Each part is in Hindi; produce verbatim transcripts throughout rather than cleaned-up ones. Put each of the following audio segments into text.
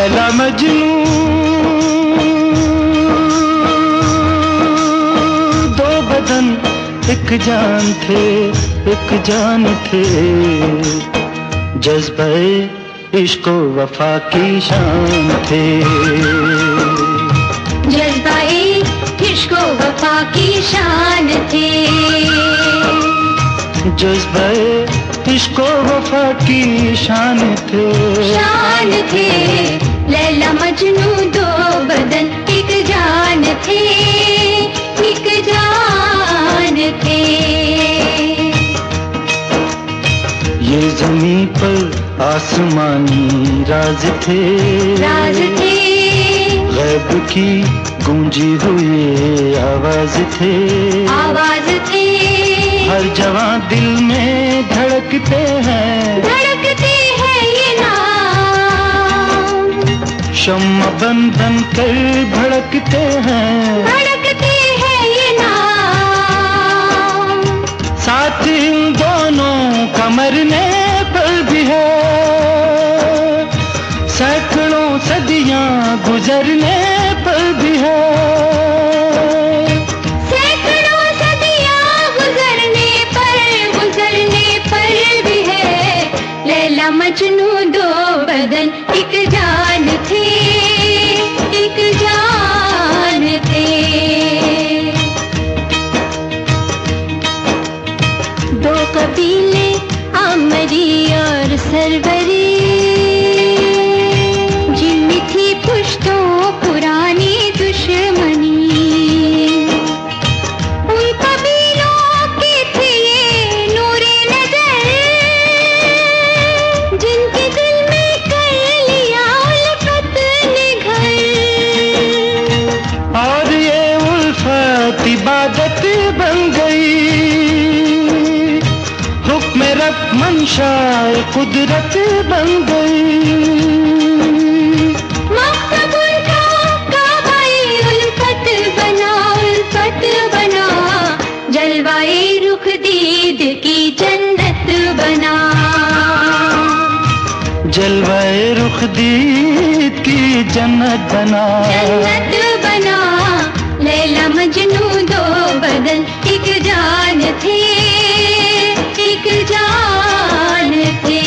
लैला मजनू दो बदन एक जान थे, एक जान थे। जज्बे इश्क वफा की शान थे, जज्बे इश्क वफा की शान थे। जज्बे इश्क वफा की शान थे, शान थे। लैला मजनू दो बदन एक जान थे, एक जान थे। ये ज़मीं पर आसमानी राज थे, राज थे। गैब की गूंजी हुई आवाज थे, आवाज थे। हर जवां दिल में धड़कते हैं, धड़कते हैं ये नाम। शम्मा बन बन कर भड़कते हैं, भड़कते हैं ये नाम। साथ इन दोनों का मरने पर भी है, सैकड़ों सदियां गुजरने पर भी है। सैकड़ों सदियां गुजरने पर, गुजरने पर भी है। लैला मजनू दो बदन एक जान थे, एक जान थे। दो कबीले आमरी और सरवरी, जिनमें थी पुश्तों पुरानी दुश्मनी। उन कबीलों के थे ये नूरे नजर, जिनके दिल में कर लिया उल्फत ने घर। और ये उल्फत इबादत बन गई, हुक्म रब मंशाए कुदरत बन गई। मकसद उनका काबाए उल्फत बना, उल्फत बना। जलवाए रुख दीद की जन्नत बना, जलवाए रुख दीद की जन्नत बना, जन्नत बना। लैला मजनू दो बदन एक जान थे, एक जान थे।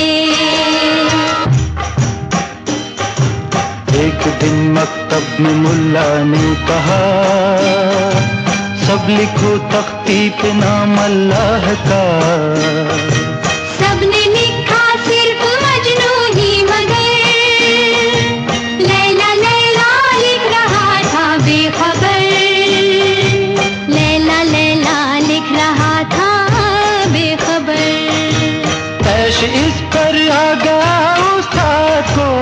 एक दिन मकतब में मुल्ला ने कहा, सब लिखो तख्ती पे नाम अल्लाह का। सबने लिखा सिर्फ मजनू ही मगर, लैला लैला लिख रहा था बेखबर। लैला लैला लिख रहा था बेखबर। ऐश इस पर आ गया उस्ताद को,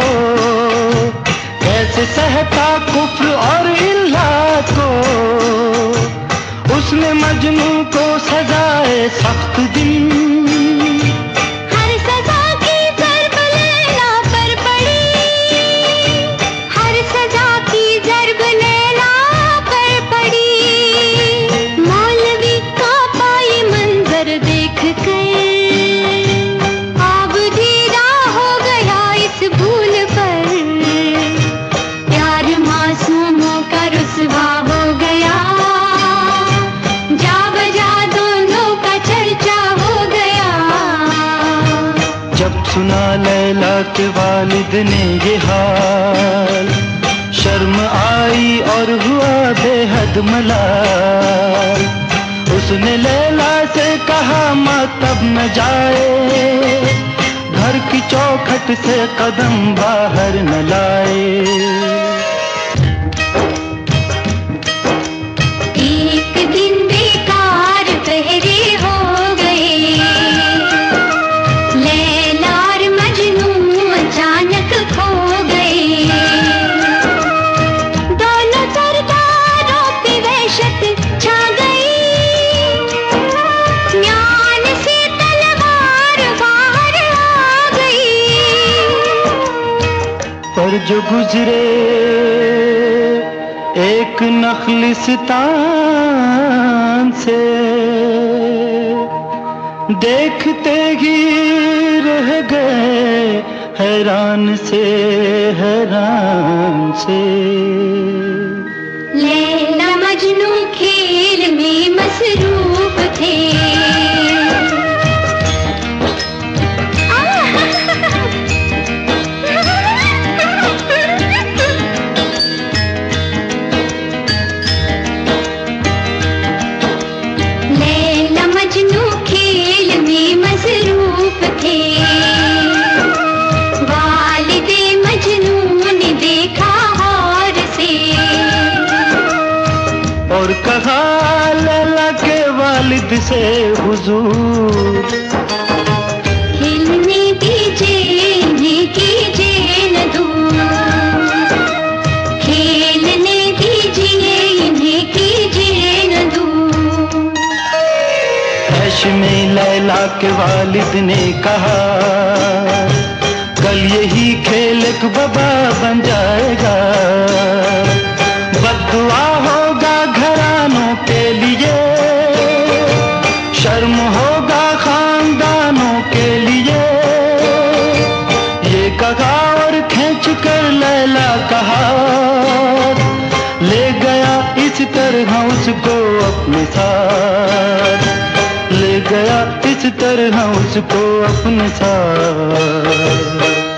कैसे सहता कुफ्र और इल्लात को। उसने मजनू को सजाए सख्त दी, हर सजा की ज़र्ब लैला पर पड़ी, हर सजा की ज़र्ब लैला पर पड़ी। मौलवी का पाई मंजर देख कर आब दीदा हो गया इस भूल पर। प्यार मासूमों का रुसवा हो गया, जा बजा दोनों का चर्चा हो गया। जब सुना लैला के वालिद ने ये हाल, शर्म आई और हुआ बेहद मलाल। उसने लैला से कहा मकतब न जाए, घर की चौखट से कदम बाहर न लाए। एक दिन बेकार पहरे हो गए, लैला और मजनू अचानक खो गए। दोनों सरदारों पे वहशत छा गई, म्यान से तलवार बाहर आ गई। पर जो गुजरे एक नखलिस्तान से, देखते ही रह गए हैरान से हैरान से। लैला मजनू खेल में मसरूफ थे। लैला मजनू खेल में मसरूफ थे। वालिदे मजनू ने देखा गौर से और कहा लैला के वालिद से, हुजूर खेलने दीजिए इन्हें, कीजिए न दूर। खेलने दीजिए इन्हें, कीजिए न दूर। ऐश में लैला के वालिद ने कहा, कल यही खेल एक बबा बन जाएगा। बद्दुआ होगा घरानों के लिए, शर्म होगा खानदानों के लिए। ये कहा और खींच कर लैला कहा, ले गया इस तरह उसको अपने साथ। ले गया इस तरह उसको अपने साथ।